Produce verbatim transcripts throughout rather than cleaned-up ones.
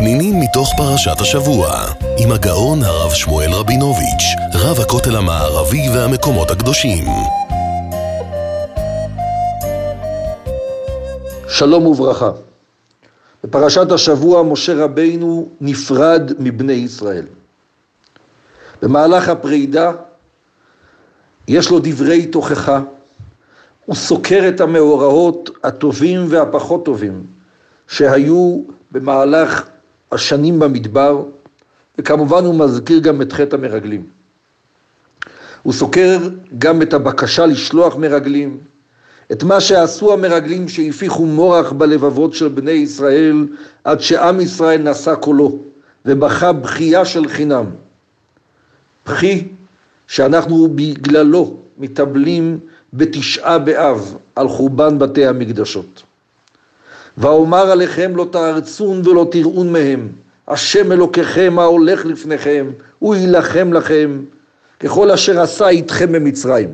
פנינים מתוך פרשת השבוע, עם הגאון הרב שמואל רבינוביץ', רב הכותל המערבי והמקומות הקדושים. שלום וברכה. בפרשת השבוע משה רבינו נפרד מבני ישראל. במהלך הפרידה יש לו דברי תוכחה, הוא סוקר את המאורעות הטובים והפחות טובים שהיו במהלך השנים במדבר, וכמובן הוא מזכיר גם את חטא המרגלים. הוא סוקר גם את הבקשה לשלוח מרגלים, את מה שעשו המרגלים שהפיחו מורח בלבבות של בני ישראל, עד שעם ישראל נשא קולו ובכה בכייה של חינם. בכי שאנחנו בגללו מטבלים בתשעה באב על חורבן בתי המקדשות. ואומר עליכם לא תארצון ולא תראון מהם, השם אלוקיכם ההולך לפניכם, הוא ילחם לכם, ככל אשר עשה איתכם במצרים.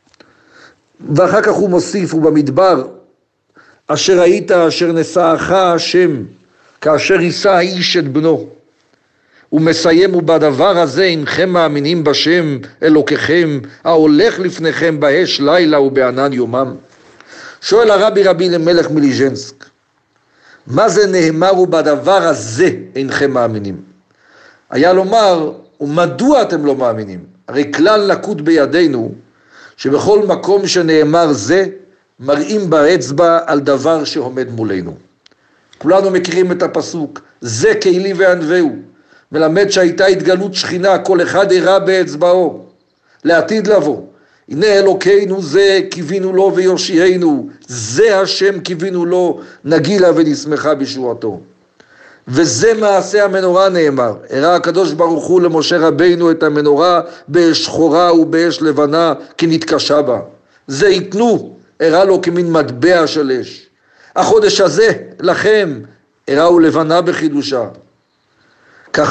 ואחר כך הוא מוסיף, ובמדבר, אשר היית אשר נשאך השם, כאשר יישא האיש את בנו. הוא מסיים, ובדבר הזה אינכם מאמינים בשם אלוקיכם, ההולך לפניכם באש לילה ובענן יומם. שואל הרבי רבי למלך מליז'נסק, מה זה נאמר ובדבר הזה אינכם מאמינים? היה לומר, ומדוע אתם לא מאמינים? הרי כלל נקוט בידינו, שבכל מקום שנאמר זה, מראים באצבע על דבר שעומד מולנו. כולנו מכירים את הפסוק, זה כלי וענווהו, מלמד שהייתה התגלות שכינה, כל אחד הראה באצבעו, לעתיד לבוא. הנה אלוקינו זה קיווינו לו ויושיענו, זה השם קיווינו לו, נגילה ונשמחה בשורתו. וזה מעשה המנורה נאמר, הראה הקדוש ברוך הוא למשה רבינו את המנורה באש שחורה ובאש לבנה כי נתקשה בה. זה יתנו, הראה לו כמין מטבע של אש. החודש הזה לכם, הראו לבנה בחידושה. כך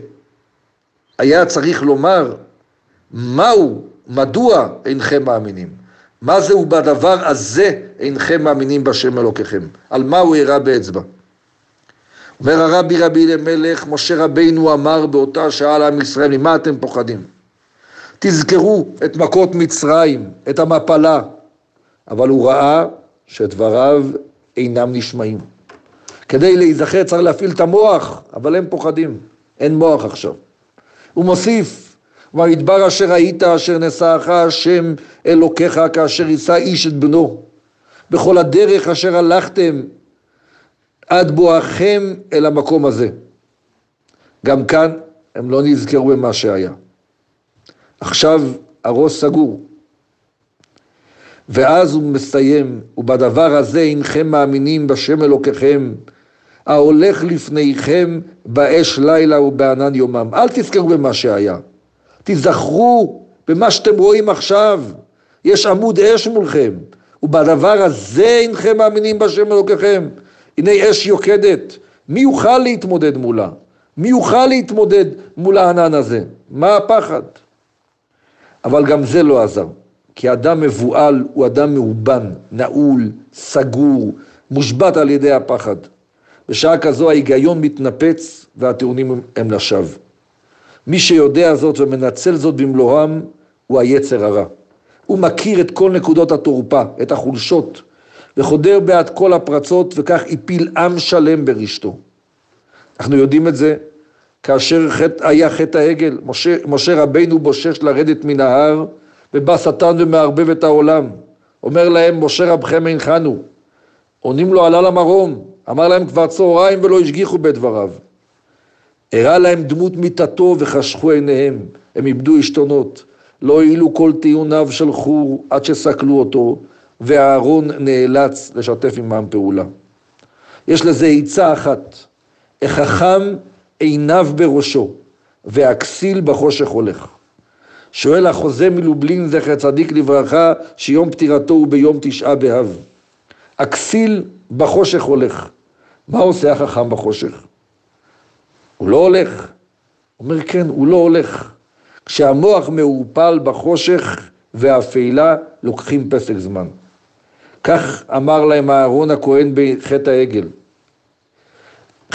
שהיה צריך לומר, מהו, מדוע אינכם מאמינים? מה זהו בדבר הזה אינכם מאמינים בשם אלוקיכם? על מה הוא הראה באצבע? אומר הרבי רבי למלך, משה רבינו אמר באותה שעה לעם ישראל, ממה אתם פוחדים? תזכרו את מכות מצרים, את המפלה, אבל הוא ראה שדבריו אינם נשמעים. כדי להיזכר צריך להפעיל את המוח, אבל הם פוחדים, אין מוח עכשיו. הוא מוסיף, במדבר אשר היית אשר נשאך השם אלוקיך כאשר יישא איש את בנו, בכל הדרך אשר הלכתם עד בואכם אל המקום הזה. גם כאן הם לא נזכרו במה שהיה. עכשיו הראש סגור. ואז הוא מסיים, ובדבר הזה אינכם מאמינים בשם אלוקיכם, ההולך לפניכם באש לילה ובענן יומם. אל תזכרו במה שהיה. תזכרו במה שאתם רואים עכשיו. יש עמוד אש מולכם. ובדבר הזה אינכם מאמינים בשם אלוקיכם. הנה אש יוקדת. מי יוכל להתמודד מולה? מי יוכל להתמודד מול הענן הזה? מה הפחד? אבל גם זה לא עזר. כי אדם מבועל הוא אדם מאובן, נעול, סגור, מושבת על ידי הפחד. בשעה כזו ההיגיון מתנפץ והטיעונים הם לשווא. מי שיודע זאת ומנצל זאת במלואם הוא היצר הרע. הוא מכיר את כל נקודות התורפה, את החולשות, וחודר בעד כל הפרצות, וכך הפיל עם שלם ברשתו. אנחנו יודעים את זה כאשר חטא, היה חטא העגל. משה, משה רבינו בושש לרדת מן ההר, ובא שטן ומערבב את העולם. אומר להם, משה רבכם הנחנו. עונים לו, עלה למרום. אמר להם כבר צהריים ולא השגיחו בדבריו. הראה להם דמות מיטתו וחשכו עיניהם. הם איבדו עשתונות. לא העילו כל טיעוניו של חור עד שסקלו אותו, והארון נאלץ לשתף עמם פעולה. יש לזה עצה אחת. החכם עיניו בראשו, והכסיל בחושך הולך. שואל החוזה מלובלין זכר צדיק לברכה, שיום פטירתו הוא ביום תשעה באב. הכסיל בחושך הולך. מה עושה החכם בחושך? הוא לא הולך. אומר כן, הוא לא הולך. כשהמוח מעורפל בחושך והאפלה לוקחים פסק זמן. כך אמר להם אהרון הכהן בחטא העגל.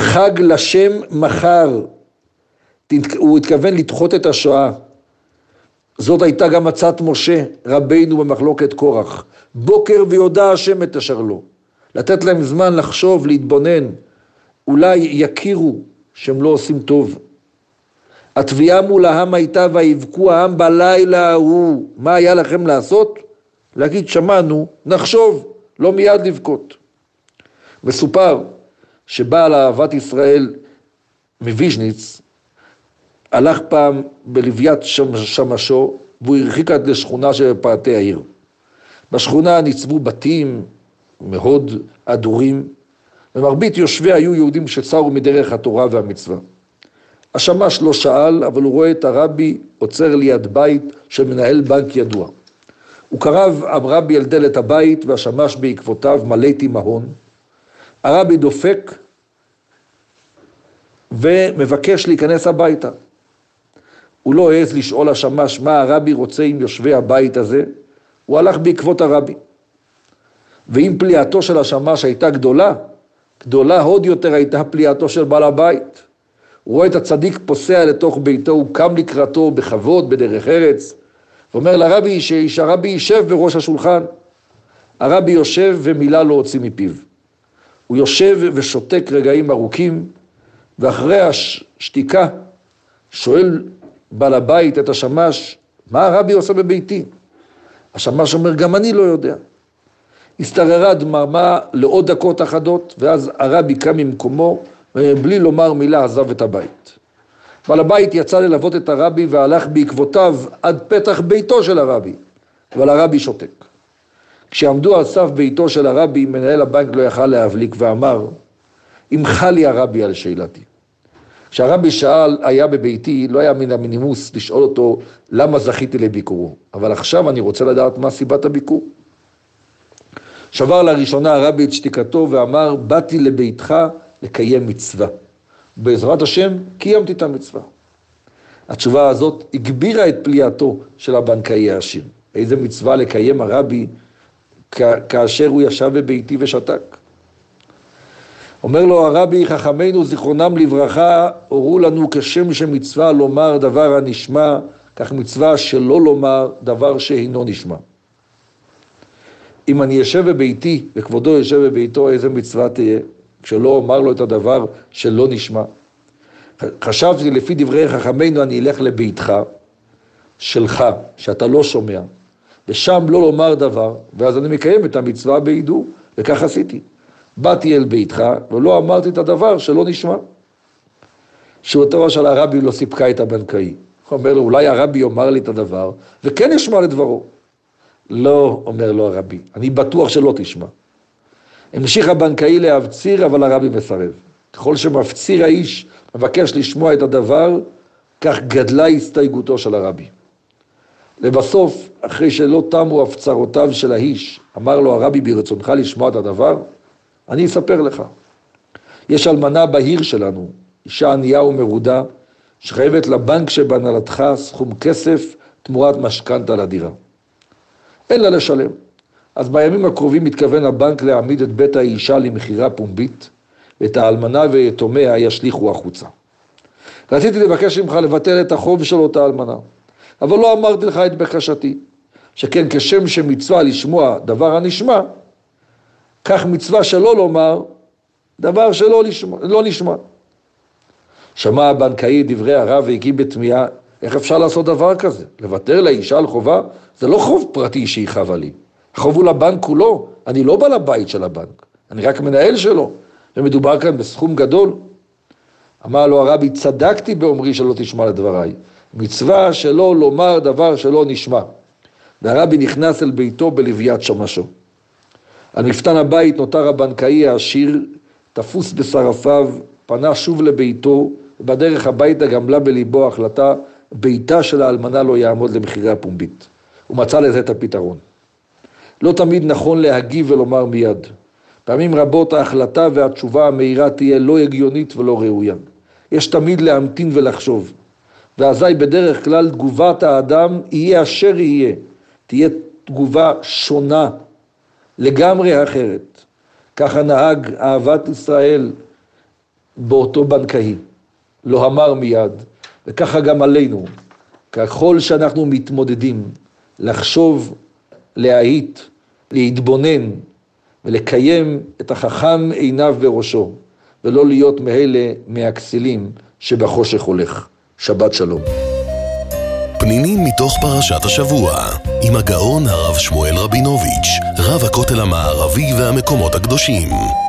חג לשם מחר, הוא התכוון לדחות את השואה. זאת הייתה גם הצעת משה רבינו במחלוקת קורח. בוקר ויודע השם את אשר לו. לתת להם זמן לחשוב, להתבונן. אולי יכירו שהם לא עושים טוב. התביעה מול העם הייתה ויבכו העם בלילה ההוא. מה היה לכם לעשות? להגיד שמענו, נחשוב, לא מיד לבכות. מסופר שבעל אהבת ישראל מוויז'ניץ הלך פעם בלוויית שמשו, והוא הרחיק עד לשכונה שבפאתי העיר. בשכונה ניצבו בתים מאוד אדורים, ומרבית יושבי היו יהודים שצרו מדרך התורה והמצווה. השמש לא שאל, אבל הוא רואה את הרבי עוצר ליד בית של מנהל בנק ידוע. הוא קרב הרבי אל דלת הבית, והשמש בעקבותיו מלא תימהון. הרבי דופק ומבקש להיכנס הביתה. הוא לא העז לשאול השמש מה הרבי רוצה עם יושבי הבית הזה, הוא הלך בעקבות הרבי. ואם פליאתו של השמש הייתה גדולה, גדולה עוד יותר הייתה פליאתו של בעל הבית. הוא רואה את הצדיק פוסע לתוך ביתו, הוא קם לקראתו בכבוד, בדרך ארץ, ואומר לרבי שהרבי יישב בראש השולחן. הרבי יושב ומילה לא הוציא מפיו. הוא יושב ושותק רגעים ארוכים, ואחרי השתיקה שואל בעל הבית את השמש, מה הרבי עושה בביתי? השמש אומר, גם אני לא יודע. הסתררה דממה לעוד דקות אחדות, ואז הרבי קם ממקומו, ובלי לומר מילה עזב את הבית. בעל הבית יצא ללוות את הרבי, והלך בעקבותיו עד פתח ביתו של הרבי, אבל הרבי שותק. כשעמדו על סף ביתו של הרבי, מנהל הבנק לא יכל להבליק ואמר, אמחה לי הרבי על שאלתי. כשהרבי שאל, היה בביתי, לא היה מן המינימוס לשאול אותו למה זכיתי לביקורו. אבל עכשיו אני רוצה לדעת מה סיבת הביקור. שבר לראשונה הרבי את שתיקתו ואמר, באתי לביתך לקיים מצווה. בעזרת השם קיימתי את המצווה. התשובה הזאת הגבירה את פליאתו של הבנקאי העשיר. איזה מצווה לקיים הרבי כאשר הוא ישב בביתי ושתק. אומר לו הרבי, חכמינו זיכרונם לברכה, הורו לנו כשם שמצווה לומר דבר הנשמע, כך מצווה שלא לומר דבר שאינו נשמע. אם אני יושב בביתי וכבודו יושב בביתו, איזה מצווה תהיה? כשלא אומר לו את הדבר שלא נשמע. חשבתי לפי דברי חכמינו אני אלך לביתך שלך, שאתה לא שומע, ושם לא לומר דבר, ואז אני מקיים את המצווה בידור, וכך עשיתי. באתי אל ביתך, ולא אמרתי את הדבר שלא נשמע. תשובתו של הרבי לא סיפקה את הבנקאי. הוא אומר לו, אולי הרבי יאמר לי את הדבר, וכן ישמע לדברו. לא, אומר לו הרבי, אני בטוח שלא תשמע. המשיך הבנקאי להבציר, אבל הרבי מסרב. ככל שמפציר האיש, מבקש לשמוע את הדבר, כך גדלה הסתייגותו של הרבי. לבסוף, אחרי שלא תמו הפצרותיו של האיש, אמר לו הרבי, ברצונך לשמוע את הדבר? אני אספר לך. יש אלמנה בעיר שלנו, אישה ענייה ומרודה, שחייבת לבנק שבהנהלתך סכום כסף תמורת משכנתה לדירה. אין לה לשלם. אז בימים הקרובים מתכוון הבנק להעמיד את בית האישה למחירה פומבית, ואת האלמנה ויתומיה ישליחו החוצה. רציתי לבקש ממך לבטל את החוב של אותה אלמנה, אבל לא אמרתי לך את בקשתי, שכן כשם שמצווה לשמוע דבר הנשמע, כך מצווה שלא לומר דבר שלא נשמע. לא נשמע. שמע הבנקאי דברי הרב והגיב בתמיהה, איך אפשר לעשות דבר כזה? לוותר לאישה על חובה? זה לא חוב פרטי שהיא חבה לי. החוב הוא לבנק כולו, אני לא בעל הבית של הבנק, אני רק מנהל שלו, ומדובר כאן בסכום גדול. אמר לו הרבי, צדקתי באומרי שלא תשמע לדבריי, מצווה שלא לומר דבר שלא נשמע. והרבי נכנס אל ביתו בלוויית שמשו. על מפתן הבית נותר הבנקאי העשיר, תפוס בשרפיו, פנה שוב לביתו, ובדרך הביתה גמלה בליבו החלטה, ביתה של האלמנה לא יעמוד למחירה הפומבית. הוא מצא לזה את הפתרון. לא תמיד נכון להגיב ולומר מיד. פעמים רבות ההחלטה והתשובה המהירה תהיה לא הגיונית ולא ראויה. יש תמיד להמתין ולחשוב. ואזי בדרך כלל תגובת האדם יהיה אשר יהיה. תהיה תגובה שונה, לגמרי אחרת. ככה נהג אהבת ישראל באותו בנקאי, לא אמר מיד, וככה גם עלינו, ככל שאנחנו מתמודדים לחשוב, להעיט, להתבונן ולקיים את החכם עיניו בראשו, ולא להיות מאלה מהכסילים שבחושך הולך. שבת שלום. פנינים מתוך פרשת השבוע, עם הגאון הרב שמואל רבינוביץ', רב הכותל המערבי והמקומות הקדושים.